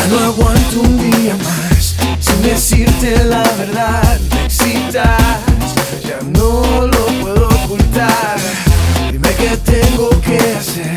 no aguanto un día más sin decirte la verdad. Me excitas, ya no lo puedo ocultar. Dime qué tengo que hacer